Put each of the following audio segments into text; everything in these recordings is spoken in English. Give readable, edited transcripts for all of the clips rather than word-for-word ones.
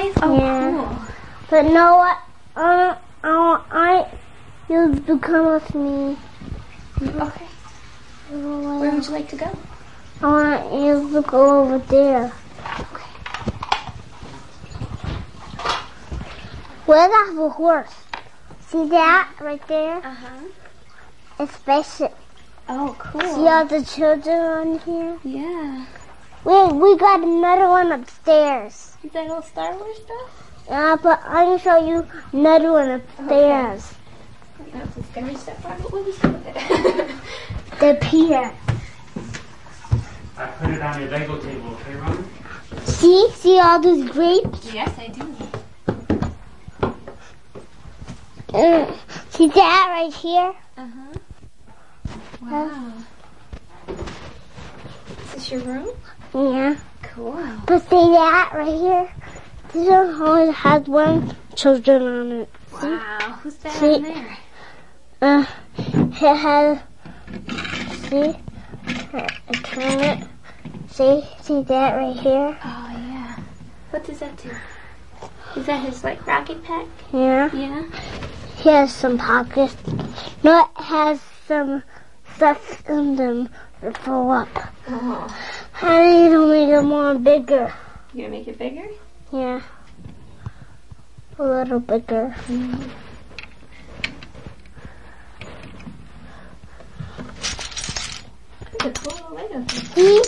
guys? Oh, Yeah. cool. But know what? I you to come with me. Okay. Where would you like to go? I want you to go over there. Okay. Where's that horse? See that right there? Uh-huh. It's spaceship. Oh, cool. See all the children on here? Yeah. We got another one upstairs. Is that all Star Wars stuff? Yeah, but I'm gonna show you another one upstairs. That's a scary stuff. What will we do with it? The pier. I put it on your Lego table, okay, Roman? See all those grapes? Yes, I do. See that right here? Uh-huh. Wow. Is this your room? Yeah. Cool. But see that right here? This one only has one children on it. Wow. Who's that See? on there? It has, see? I turn it. See that right here? Oh, yeah. What does that do? Is that his, like, rocket pack? Yeah. Yeah. He has some pockets. No, it has some stuff in them to fill up. Oh. I need to make it more bigger. You gonna make it bigger? Yeah. A little bigger. That's a cool little Lego thing.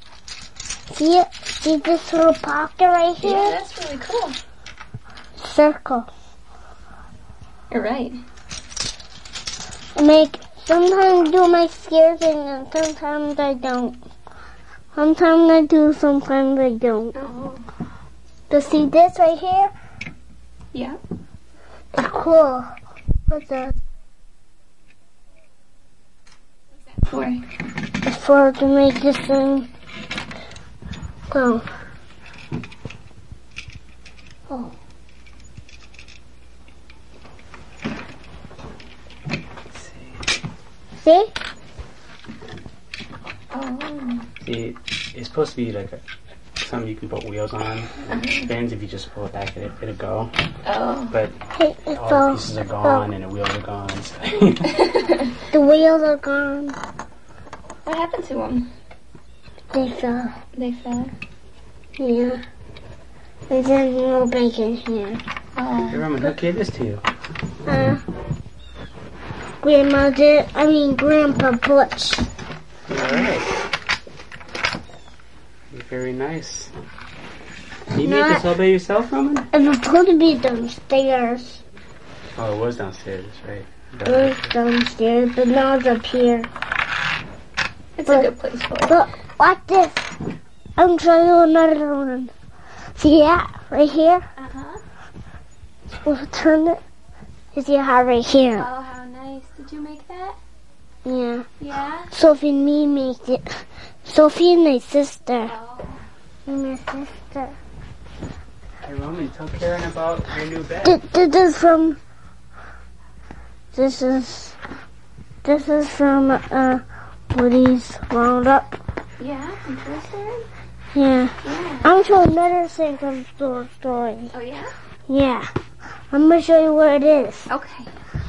See this little pocket right here? Yeah, that's really cool. Circle. You're right. Sometimes I do my scare thing and sometimes I don't. Sometimes I do, sometimes I don't. Oh. But see this right here? Yeah. It's cool. What's that? For? It's for to make this thing go. Oh. See? Oh. See, it's supposed to be like something you can put wheels on. And it spins. If you just pull it back, it'll go. Oh. But Hey, it's all the all, pieces are gone and the wheels are gone. So. the wheels are gone. What happened to them? They fell. They fell. Yeah. There's no bacon here. Oh. Hey, Roman, who gave this to you? Grandpa Butch. Alright. Very nice. You made this all by yourself, Roman? It was supposed to be downstairs. Oh, it was downstairs, right? It was downstairs, but now it's up here. It's a good place for it. Look, watch this. I'm showing you another one. See that right here? Uh-huh. We'll turn it. You see how right here? Oh, how nice. Did you make that? Yeah. Yeah? Sophie and me made it. Sophie and my sister. Oh. And my sister. Hey, Roman, tell Karen about your new bed. This is from Woody's Roundup. Yeah? From Toy Story? Yeah. Yeah. I'm showing another thing from Toy Story. Oh, yeah? Yeah. I'm gonna show you where it is. Okay.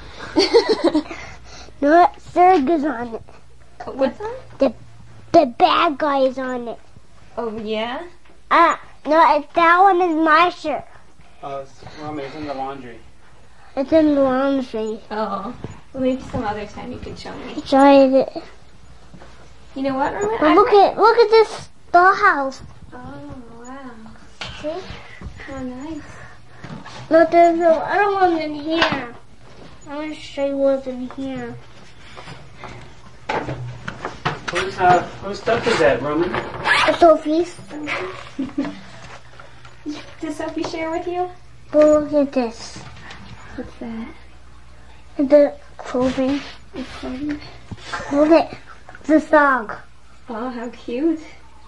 No, what? Serga's on it. What's on? The bad guy is on it. Oh, yeah? No, that one is my shirt. Oh, Roman, it's in the laundry. It's in the laundry. Oh. Well, maybe some other time you could show me. Tried it. You know what, Roman? But look at this dollhouse. Oh, wow. See? Oh, nice. No, there's no other one in here. I'm gonna show you what's in here. Whose stuff is that, Roman? Sophie's. Did Sophie share with you? But look at this. What's that? The clothing. Look at the dog. Oh, how cute.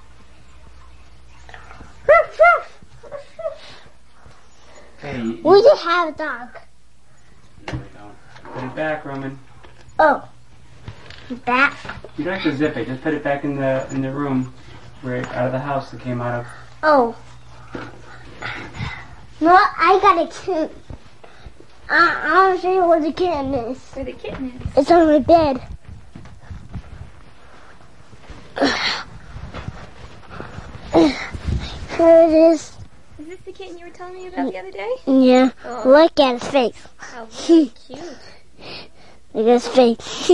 Hey, We just have a dog. No, we don't. Put it back, Roman. Oh. That. You don't have to zip it. Just put it back in the room, where out of the house it came out of. Oh. No, I got a kitten. I'll show you where the kitten is. Where the kitten is. It's on my bed. Here it is. Is this the kitten you were telling me about the other day? Yeah. Oh. Look at his face. Oh, very cute. Look at his face.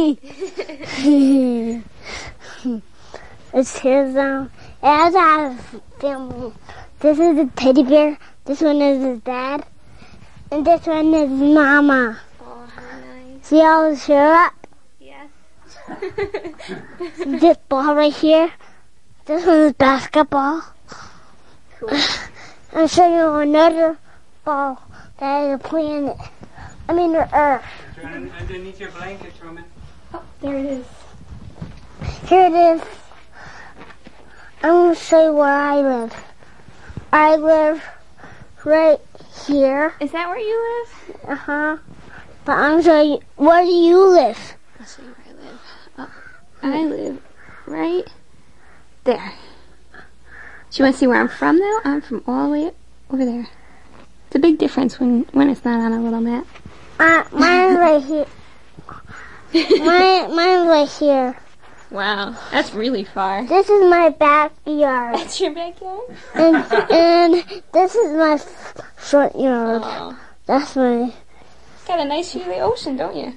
It's his, it has a family. This is a teddy bear. This one is his dad. And this one is mama. Oh, how nice. See how it's here up? Yes. This ball right here. This one is basketball. Cool. I'll show you another ball that is a planet. I mean the Earth. Underneath your blankets, Roman. Oh, there it is. Here it is. I'm going to show you where I live. I live right here. Is that where you live? Uh-huh. But I'm going to show you, where do you live? I'll show you where I live. Oh, I live right there. Do you want to see where I'm from, though? I'm from all the way over there. It's a big difference when it's not on a little map. Mine's right here. Mine's right here. Wow, that's really far. This is my backyard. That's your backyard? and this is my front yard. Oh. That's my... Got a nice view of the ocean, don't you?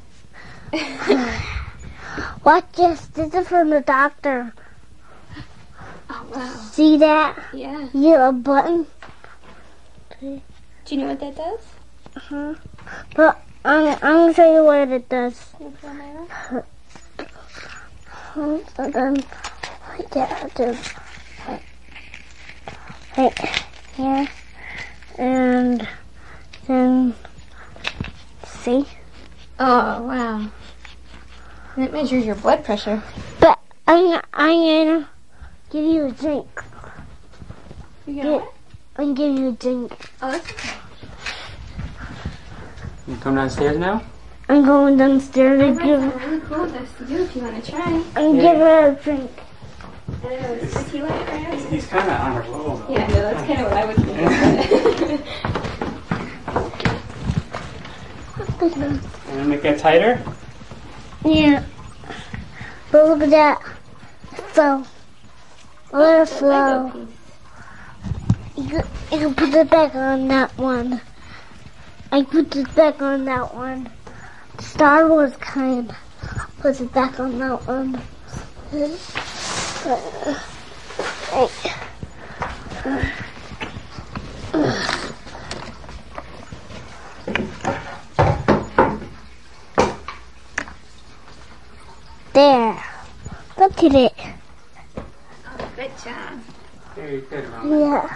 Watch this. This is from the doctor. Oh, wow. See that? Yeah. Yellow button? Do you know what that does? Uh-huh. But I'm going to show you what it does. Can you put on my arm? And then right there, right here, and then see. Oh, wow. And it measures your blood pressure. But I'm gonna give you a drink. You gonna what? I'm gonna give you a drink. Oh, that's okay. You come downstairs now? I'm going downstairs I and might give. have really cool with us to do if you want to try. I'm give her a drink. Does he like crabs? He's kind of on a roll, though. Yeah, no, that's kind of what I was thinking. And make that tighter? Yeah. But look at that. Flow. Let it flow. You can put it back on that one. I put it back on that one. Star Wars kind. Put it back on that one. There. Look at it. Oh, good job. Very good, Roman. Yeah.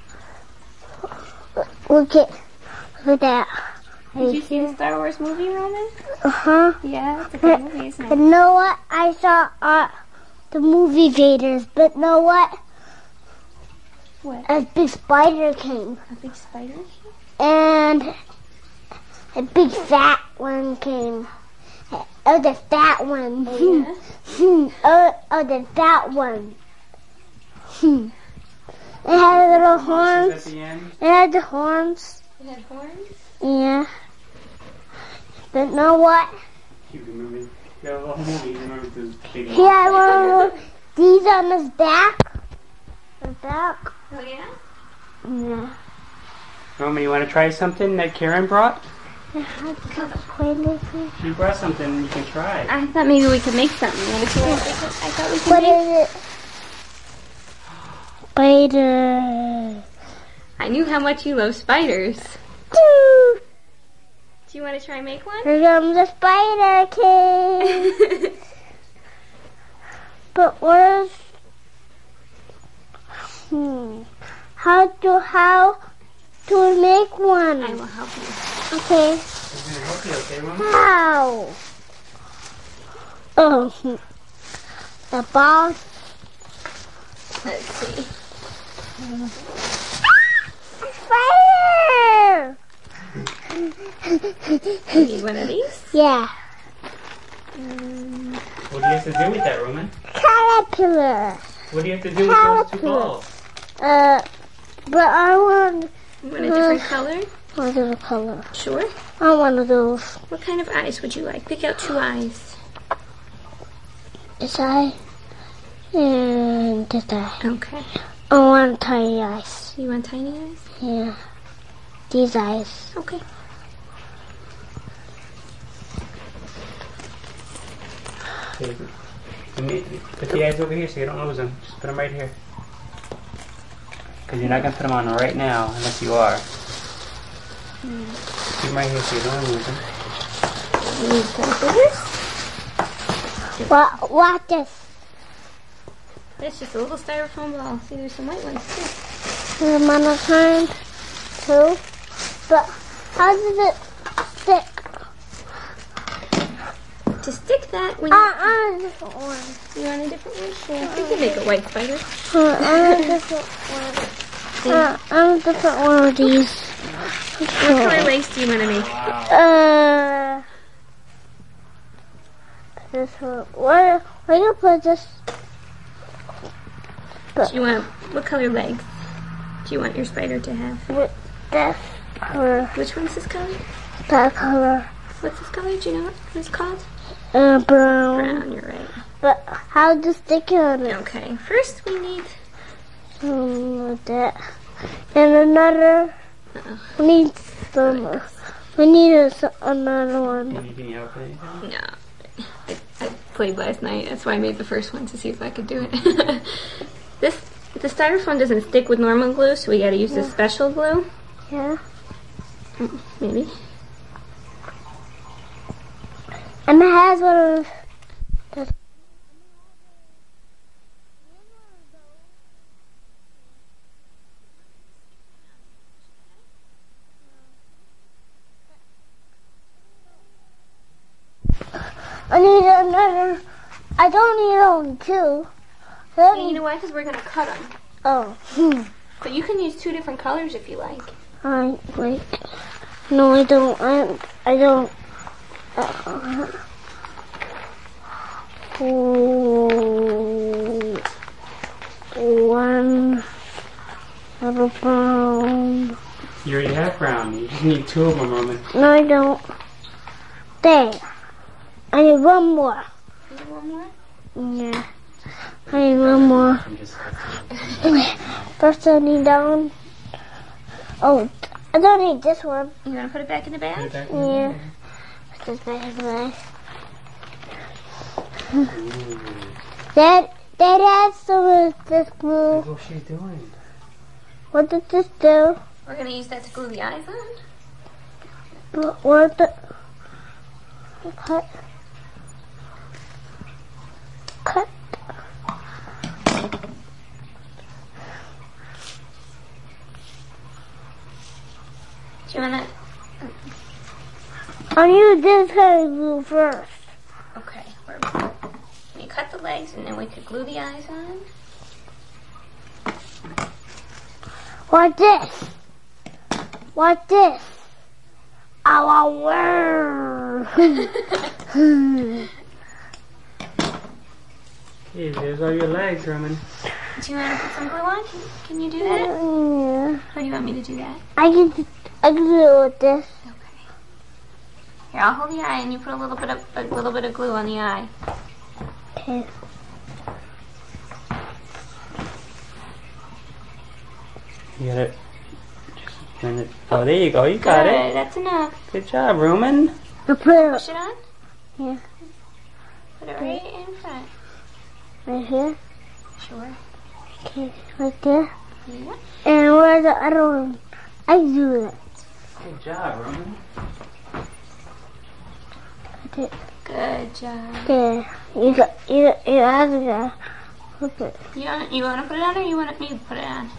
Look at that. Did you see the Star Wars movie, Roman? Uh-huh. Yeah, it's a good movie, isn't But it? you know what? I saw the movie Vaders, but know what? What? A big spider came. A big spider? And a big fat one came. Oh, the fat one. Oh, yeah? Oh, the fat one. It had little Monsters horns. at the end. It had the horns. It had horns? Yeah. But know what? You remember the whole movie. You remember those big He had one of these on his back. His back. Oh, yeah? Yeah. Roman, you want to try something that Karen brought? What She brought something you can try. I thought maybe we could make something. I thought we could is it? Spider. I knew how much you love spiders. Choo! Do you want to try and make one? Here comes the spider king. But where's... How to make one? I will help you. Okay. I'm going to help you, okay, Roman? How? Oh. The ball. Let's see. Spider! You need one of these? Yeah. What do you have to do with that, Roman? Caterpillar. What do you have to do with those two balls? But I want You want a different color? I want a different color. Sure. I want one of those. What kind of eyes would you like? Pick out 2 eyes. This eye and this eye. Okay. I want tiny eyes. You want tiny eyes? Yeah. These eyes. Okay. Okay. Put the eyes over here so you don't lose them. Just put them right here. Because you're not going to put them on right now unless you are. Keep them right here so you don't lose them. You need some scissors? What this? That's just a little styrofoam ball. See, there's some white ones too. The monochrome too. But how does it stick? To stick that, when I want a different one. you want a different one, sure. You can make a white spider. I want a different one. I want a different one of these. What color legs do you want to make? This one. Where you put this? Do you want, what color legs do you want your spider to have? With this color. Which one's this color? That color. What's this color? Do you know what it's called? Brown. Brown, you're right. But how to stick it on it? Okay, first we need... Like that. And another. We need some. We need another one. Anything else? Anything? No. I played last night, that's why I made the first one to see if I could do it. The styrofoam doesn't stick with normal glue, so we gotta use this special glue. Yeah. Maybe. And it has one of the. I need another. I don't need only 2. And you know why? Because we're gonna cut them. Oh. But you can use 2 different colors if you like. I like. No, I don't. I don't. One little brown. You already have brown. You just need 2 of them, Roman. No, I don't. There. I need one more. You need one more? Yeah. I need one more. I'm just... First, I need that one. Oh, I don't need this one. You want to put it back in the bag? Yeah. Put this back in the bag. Dad has some of this glue. Look what she's doing. What did this do? We're going to use that to glue the eyes on. What the... Cut. Cut. Do you want to... I need this kind of glue first. Okay. You cut the legs and then we could glue the eyes on. What this? What this? Our Okay, there's all your legs, Roman. Do you want to put some glue on? Can you do that? Yeah. How do you want me to do that? I can do it with this. Okay. Here, I'll hold the eye and you put a little bit of glue on the eye. Okay. You got it. Just turn it. Oh, there you go. You got Good, it. that's enough. Good job, Roman. The pearl. Push it on? Yeah. Put it right in front. Right here. Sure. Okay. Right there. Yeah. And where's the other one? I do it. Good job, Roman. Okay. Good job. There. You have to flip it. You want to put it on or you want me to put it on?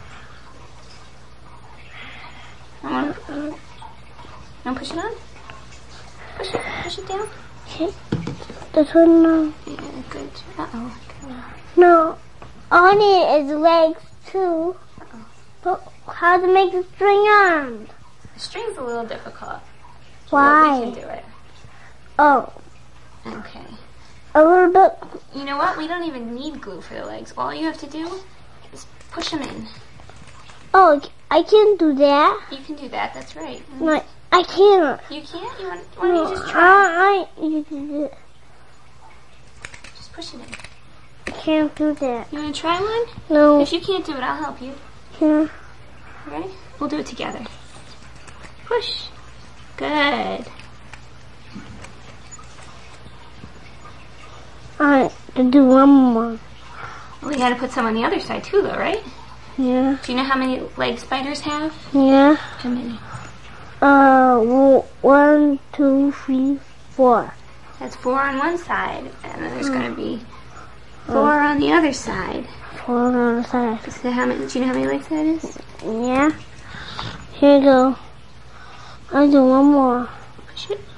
Want to push it on? Push it down. Okay. This one, no. Yeah, good. Uh-oh. No. All I need is legs, too. But how to make the string on? The string's a little difficult. Why? But we can do it. Oh. Okay. A little bit. You know what? We don't even need glue for the legs. All you have to do is push them in. Oh, I can't do that. You can do that. That's right. Like, I can't. You can't? Why don't you just try? You did it. Just push it in. I can't do that. You want to try one? No. If you can't do it, I'll help you. Yeah. Ready? We'll do it together. Push. Good. Alright, to do one more. We got to put some on the other side too, though, right? Yeah. Do you know how many legs spiders have? Yeah. How many? 1, 2, 3, 4. That's 4 on one side, and then there's going to be 4 on the other side. 4 on the other side. So do you know how many legs that is? Yeah. Here you go. I'll do one more. Push it.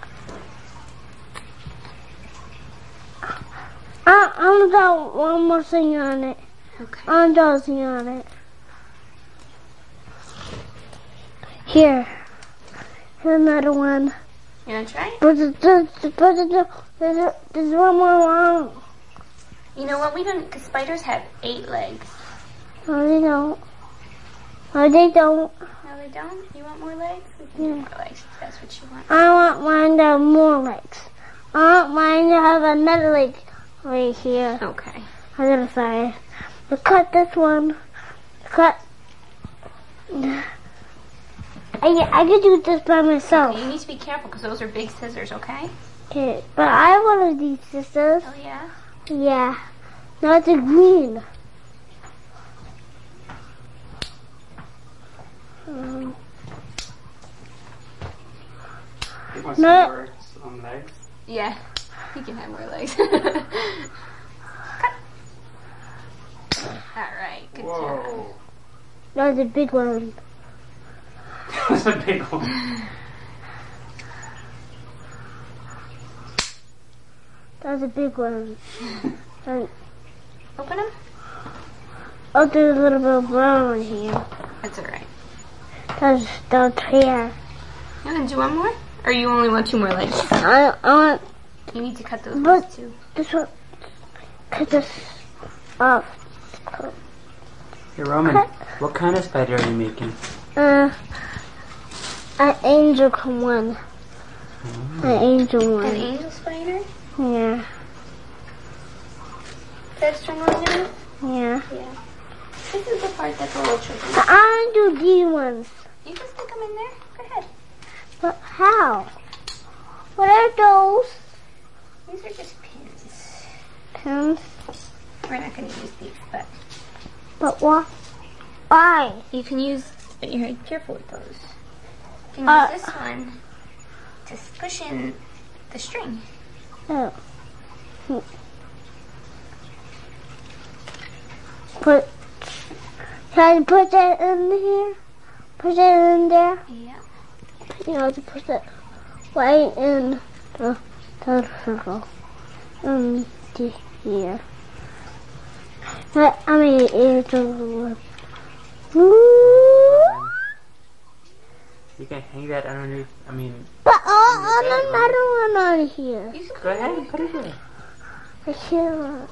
I'm gonna do one more thing on it. Okay. I'm dozing on it. Here. Here's another one. You want to try? But there's one more wrong. You know what? Because spiders have 8 legs. No, they don't. No, they don't. No, they don't? You want more legs? We can do more legs if that's what you want. I want mine to have more legs. I want mine to have another leg right here. Okay. On the other side. But cut this one. Cut. I could do this by myself. Okay, you need to be careful because those are big scissors, okay? Okay, but I have one of these scissors. Oh, yeah? Yeah. Not the green. You want No. some more legs? Yeah. You can have more legs. Alright, good job. Whoa. That was a big one. That's a big one. That was a big one. And, Open them? oh, there's a little bit of brown in here. That's alright. That's hair. You want to do one more? Or you only want 2 more legs? I want You need to cut those But- ones too. this one. Cut this off. Hey, Roman, what kind of spider are you making? An angel one. An angel An one. angel spider? Yeah. That's string on there? Yeah. Yeah. This is the part that's a little tricky. I want to do these ones. You can stick them in there. Go ahead. But how? What are those? These are just pins. Pins. We're not going to use these, but But what? Why? you can use. You're careful with those. You can use this one to push in the string. Oh. Can I put that in here? Put that in there? Yeah. You have to put that right in the circle. Here. But, I mean, it's a little. You can hang that underneath, But another one on here. You can go ahead and put it in. I can't.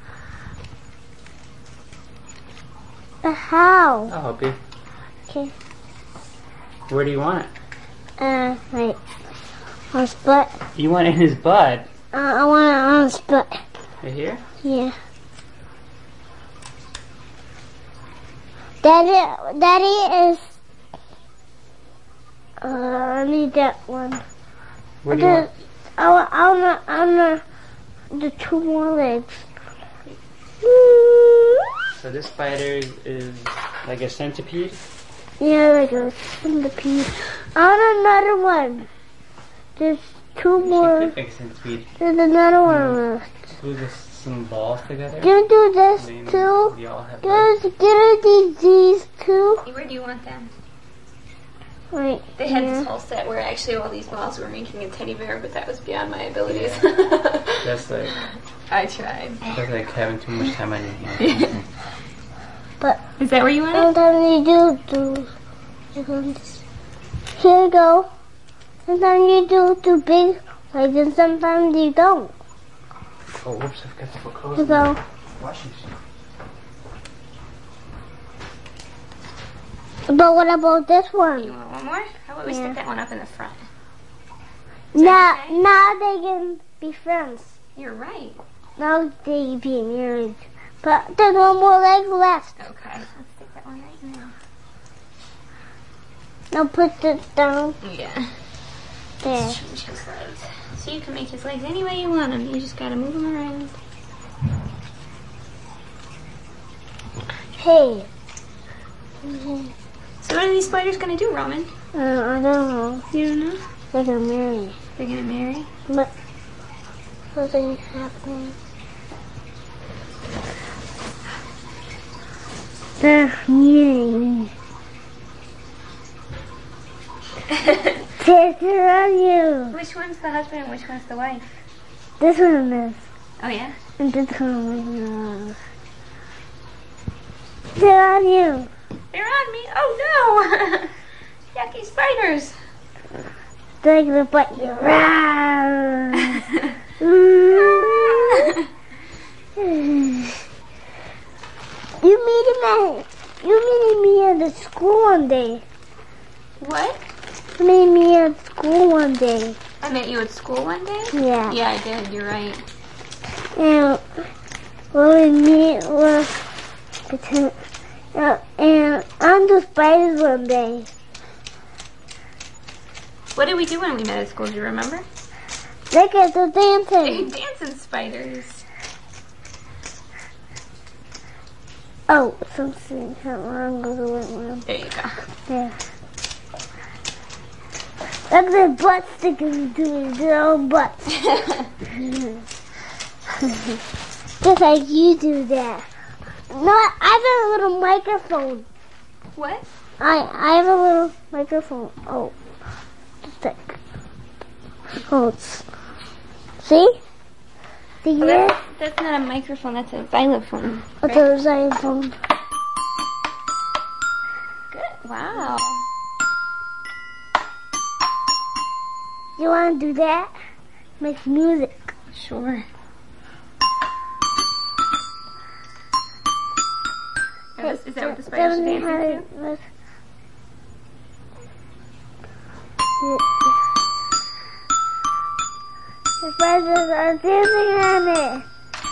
But how? I'll help you. Okay. Where do you want it? Wait. On his butt. You want it in his butt? I want it on his butt. Right here? Yeah. Daddy is. I need that one. Where do you want? I want the 2 more legs. So this spider is like a centipede? Yeah, like a centipede. I want another one. There's 2 more. Like a centipede. There's another one left. Glue some balls together. Can you do this Then too? we all have legs. Can I do these too? Where do you want them? Wait. They had here. this whole set where actually all these balls were making a teddy bear, but that was beyond my abilities. That's like having too much time on your hands. But Is that where you want it? sometimes you do. Here you go. Sometimes you do too big legs and sometimes you don't. Oh, whoops, I've got to put clothes You in the go. washing machine. But what about this You one? want one more? How about we Yeah. stick that one up in the front? Now, okay? now they can be friends. You're right. Now they can be married. But there's one more leg left. Okay. Let's stick that one right now. Now put this down Yeah. there. Change his legs. So you can make his legs any way you want them. You just gotta move them around. Hey. So what are these spiders gonna do, Roman? I don't know. You don't know? They're gonna marry. They're gonna marry? But something happening. They're meeting. They're on you. Which one's the husband and which one's the wife? This one is. Oh yeah? And this one is. They're on you. They're on me. Oh no! Yucky spiders. They're gonna bite you. You meeting me at the school one day. What? You meeting me at school one day. I met you at school one day? Yeah. Yeah, I did. You're right. And when we meet with and on the spiders one day. What did we do when we met at school? Do you remember? Look at the dancing. Dancing spiders. Oh, something wrong with the white one. There you go. Yeah. Look at their butt sticking to their own butts. Just like you do that. No, I have a little microphone. What? I have a little microphone. Oh, just like. Oh, see? See Well, here? that's not a microphone. That's a xylophone. What's a xylophone? Good. Wow. You want to do that? Make music. Sure. Is that what the spiders are dancing to? The spiders are dancing on it.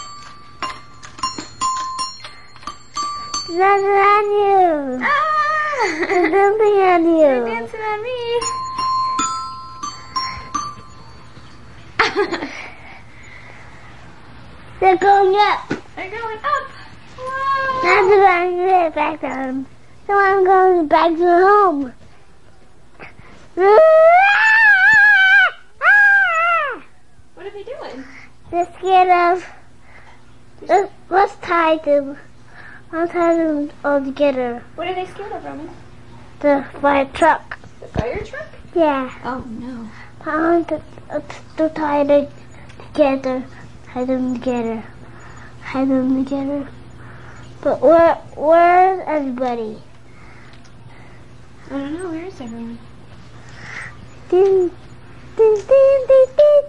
Dancing on you. Ah! They're dancing on They're you. dancing on me. They're going up. They're going up. Wow. Now they're going to get back down. So I'm going back to home. What are they doing? They're scared of. Let's tie them. I'll tie them all together. What are they scared of, Roman? The fire truck. The fire truck? Yeah. Oh no. I want to tie them together. Tie them together. Tie them together. But where's everybody? I don't know. Where is everyone? Ding, ding, ding, ding, ding.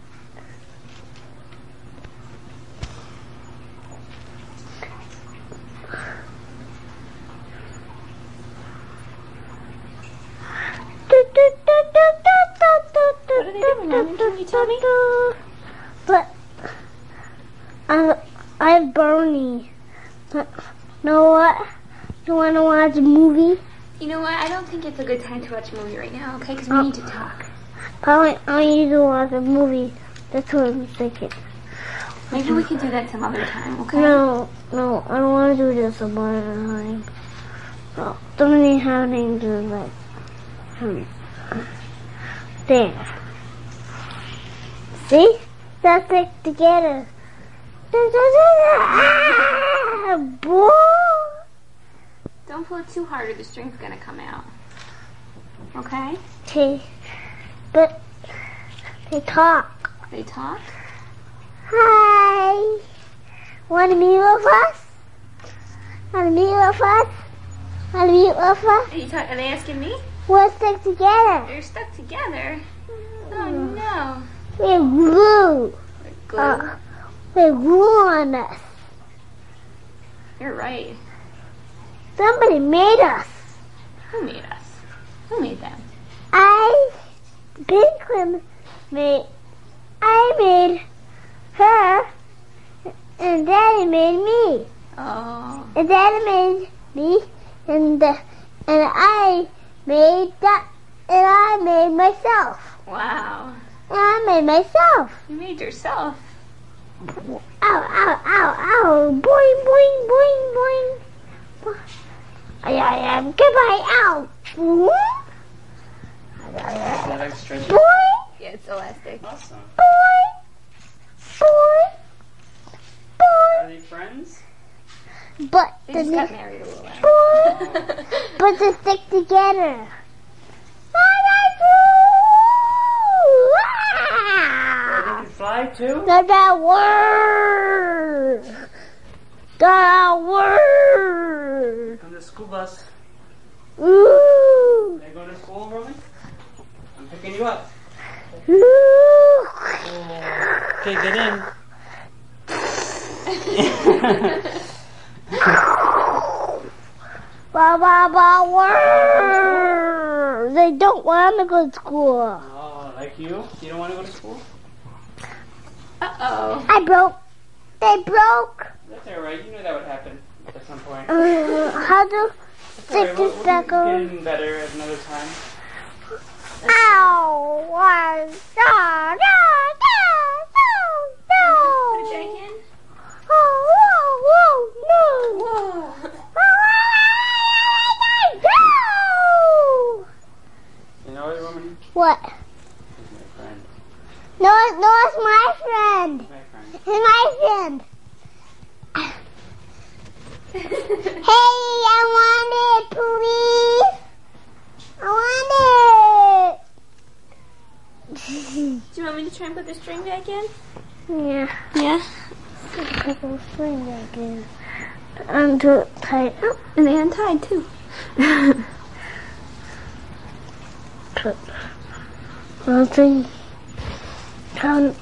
What are they doing, Roman? Can you tell me? But I'm Bernie. But know what? You want to watch a movie? You know what? I don't think it's a good time to watch a movie right now, okay? Because we need to talk. Probably I need to watch a movie. That's what I'm thinking. Maybe we can do that some other time, okay? No, I don't want to do this some other time. No, something happening to like there. See? That's it together. Ah, boy. Don't pull it too hard or the string's gonna come out. Okay? Okay, but they talk. They talk? Hi. Want to meet with us? Want to meet with us? Want to meet with us? Are they asking me? We're stuck together. They're stuck together. Oh no. We're glue. Glue. We're glue on us. You're right. Somebody made us. Who made us? Who made them? Penguin made. I made her, and Daddy made me. Oh. And Daddy made me, and I made that, and I made myself. Wow. And I made myself. You made yourself. Ow, ow, ow, ow. Boing, boing, boing, boing. I am. Goodbye, ow. Is that like stretchy? Boing, Yeah, it's elastic. Awesome. boing, boing, Are boing. they friends? But They just the got married a little while. boing, but they stick together. Oh, they can fly too? That word. That word. Come to the school bus. Ooh. Are you going to school, Roman? I'm picking you up. Ooh. Okay, get in. Ba ba ba word. They don't want to go to school. Oh, like you? You don't want to go to school? Uh-oh. I broke. They broke. That's alright. You knew that would happen at some point. How to stick Alright, this back we'll on? get in better at another time. Ow! No! No! No! No! Put it back in. Oh! Whoa! Whoa! No! Whoa. No! You know what, Roman? What? He's my friend. No, it's my friend. He's my friend. It's my friend. Hey, I want it, please. I want it. Do you want me to try and put the string back in? Yeah. Yeah. Put the string back in. Undo it tight. Oh, and they untied too. Put nothing. Turn.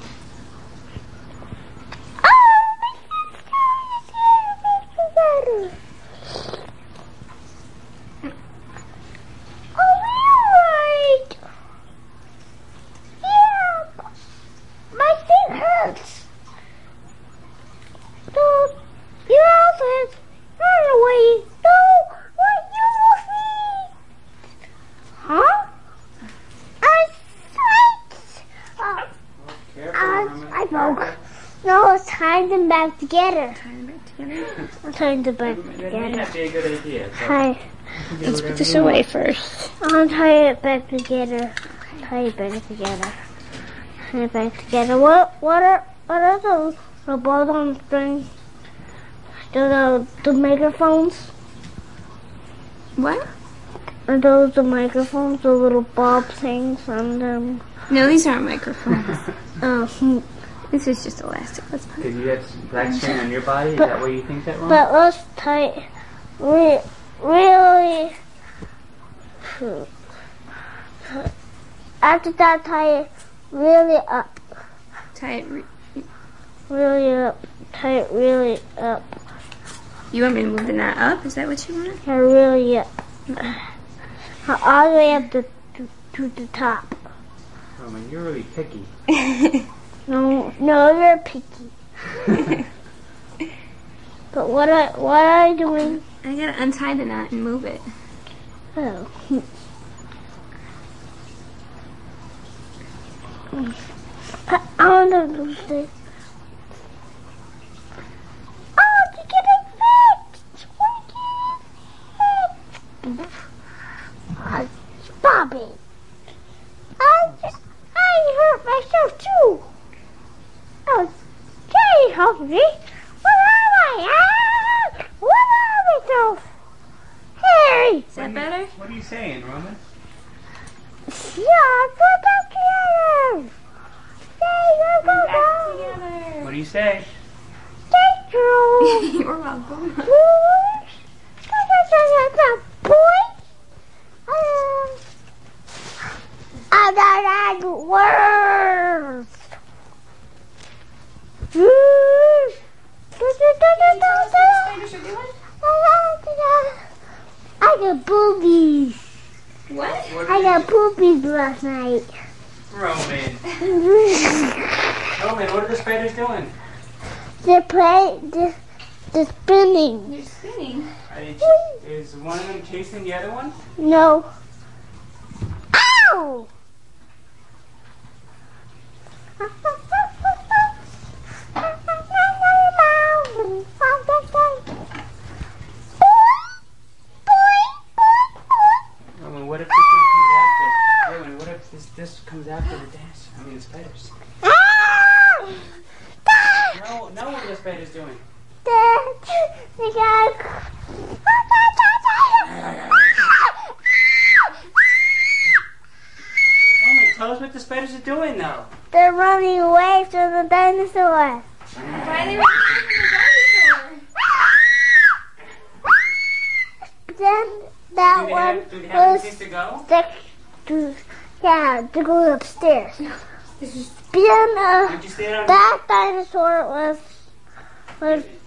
No, it's tying them back together. Tie them back together. I'm tying them back That may together. not be a good idea. So Tie. Let's put this away first. I'll tie it back together. Tie it back together. Tie it back together. What are those? The balls on string? The microphones? What? Are those the microphones? The little bob things on them? No, these aren't microphones. Oh. This is just elastic. Let's put Did you have black string on your body? Is But- that why you think that, Roman? But let's tie it really. After that, tie it really up. tie it. Really up. Tie it really up. You want me to move the knot up? Is that what you want? Tie it really up. All the way up to the top. Roman, you're really picky. No, you're picky. But what are you doing? I gotta untie the knot and move it. Oh. I want to do this. I want to get it fixed. Stop it. I hurt myself too. Oh, Jay, help me. Where am I? Ah, where am I myself? Harry. Is that better? What are you saying, Roman? Yeah, put back together. Hey, go, go. Together. What do you say? Thank you. You're welcome. Boy. I got words. Can you tell us what the spiders are doing? I got boobies. What? I got poopies last night. Roman. Roman, what are the spiders doing? They're spinning. You're spinning. Is one of them chasing the other one? No. Ow! Roman, what if this one comes after? Roman, what if this comes after the dance? I mean, the spiders. No, what are the spiders doing? Roman, tell us what the spiders are doing now. They're running away from the dinosaur. Why are they running from the dinosaur? Then that one Do they have was anything to go? stuck to go upstairs. Then Did you stay on? that dinosaur was